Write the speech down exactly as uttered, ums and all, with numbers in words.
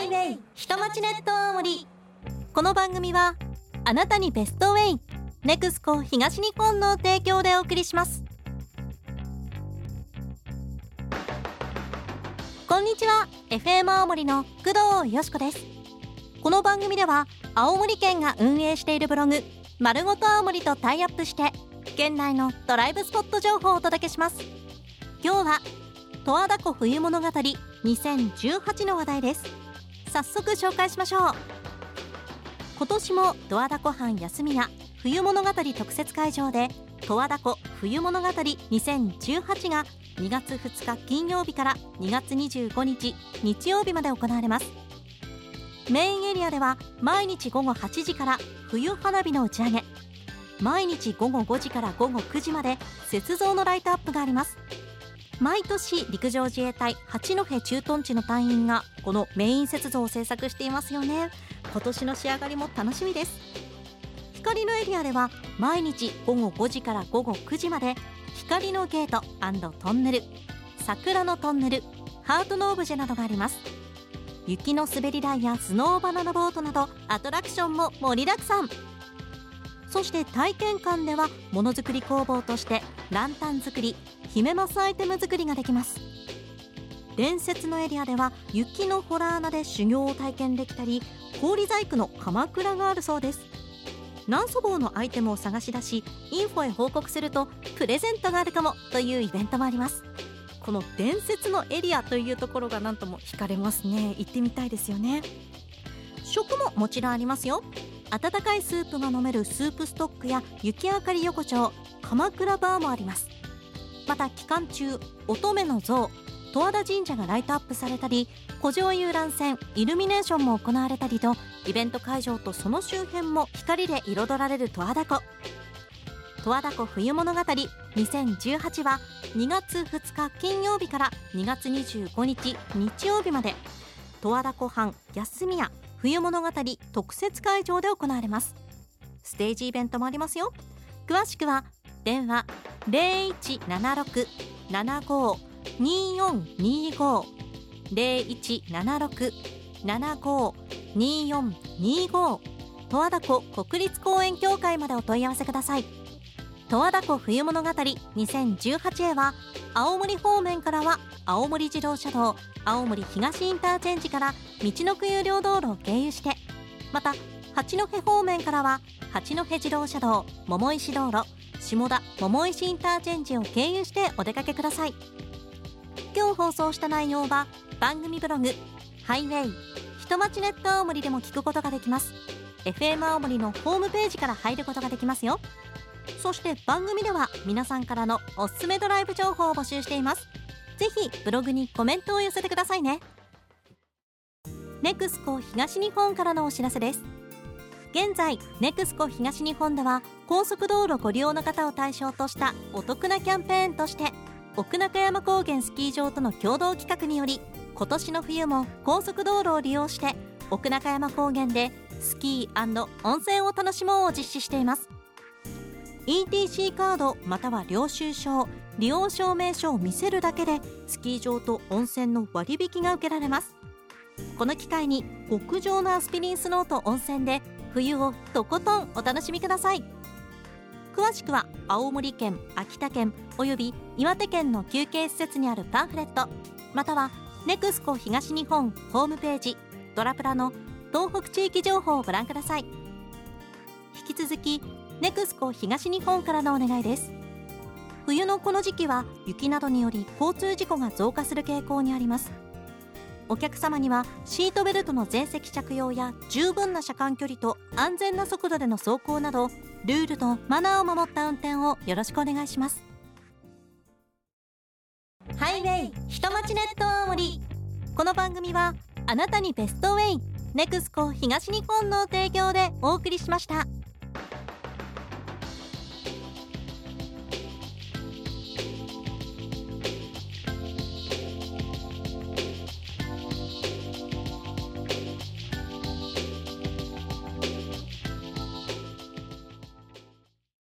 ハイウェイ下町ネット青森。この番組はあなたにベストウェイネクスコ東日本の提供でお送りします。こんにちは、 エフエム 青森の工藤よしこです。この番組では青森県が運営しているブログまるごと青森とタイアップして県内のドライブスポット情報をお届けします。今日は十和田湖冬物語にせんじゅうはちの話題です。早速紹介しましょう。今年も十和田湖畔休みや冬物語特設会場で十和田湖冬物語にせんじゅうはちがにがつふつか金曜日からにがつにじゅうごにち日曜日まで行われます。メインエリアでは毎日ごごはちじから冬花火の打ち上げ、毎日ごごごじからごごくじまで雪像のライトアップがあります。毎年陸上自衛隊八戸駐屯地の隊員がこのメイン雪像を制作していますよね。今年の仕上がりも楽しみです。光のエリアでは毎日ごごごじからごごくじまで光のゲート&トンネル、桜のトンネル、ハートのオブジェなどがあります。雪の滑り台やスノーバナナボートなどアトラクションも盛りだくさん。そして体験館ではものづくり工房としてランタン作り、姫マスアイテム作りができます。伝説のエリアでは雪のホラー穴で修行を体験できたり、氷細工の鎌倉があるそうです。何そ棒のアイテムを探し出しインフォへ報告するとプレゼントがあるかもというイベントもあります。この伝説のエリアというところがなんとも惹かれますね。行ってみたいですよね。食ももちろんありますよ。温かいスープが飲めるスープストックや雪あかり横丁、鎌倉バーもあります。また期間中乙女の像、十和田神社がライトアップされたり、湖上遊覧船イルミネーションも行われたりと、イベント会場とその周辺も光で彩られる十和田湖。十和田湖冬物語にせんじゅうはちはにがつふつか金曜日からにがつにじゅうごにち日曜日まで十和田湖畔休みや冬物語特設会場で行われます。ステージイベントもありますよ。詳しくは電話 ゼロいちななろく ななご によんにご ゼロいちななろく ななご によんにご 十和田湖国立公園協会までお問い合わせください。十和田湖冬物語にせんじゅうはちへは青森方面からは青森自動車道青森東インターチェンジから道のく有料道路を経由して、また八戸方面からは八戸自動車道桃石道路下田桃石インターチェンジを経由してお出かけください。今日放送した内容は番組ブログハイウェイ下町ネット青森でも聞くことができます。 エフエム 青森のホームページから入ることができますよ。そして番組では皆さんからのおすすめドライブ情報を募集しています。ぜひブログにコメントを寄せてくださいね。ネクスコ東日本からのお知らせです。現在ネクスコ東日本では高速道路ご利用の方を対象としたお得なキャンペーンとして、奥中山高原スキー場との共同企画により今年の冬も高速道路を利用して奥中山高原でスキー&温泉を楽しもうを実施しています。 イーティーシー カードまたは領収書、利用証明書を見せるだけでスキー場と温泉の割引が受けられます。この機会に極上のアスピリンスノーと温泉で冬をとことんお楽しみください。詳しくは青森県、秋田県および岩手県の休憩施設にあるパンフレット、またはネクスコ東日本ホームページドラプラの東北地域情報をご覧ください。引き続きネクスコ東日本からのお願いです。冬のこの時期は雪などにより交通事故が増加する傾向にあります。お客様にはシートベルトの全席着用や十分な車間距離と安全な速度での走行などルールとマナーを守った運転をよろしくお願いします。ハイウェイ下町ネット青森。この番組はあなたにベストウェイネクスコ東日本の提供でお送りしました。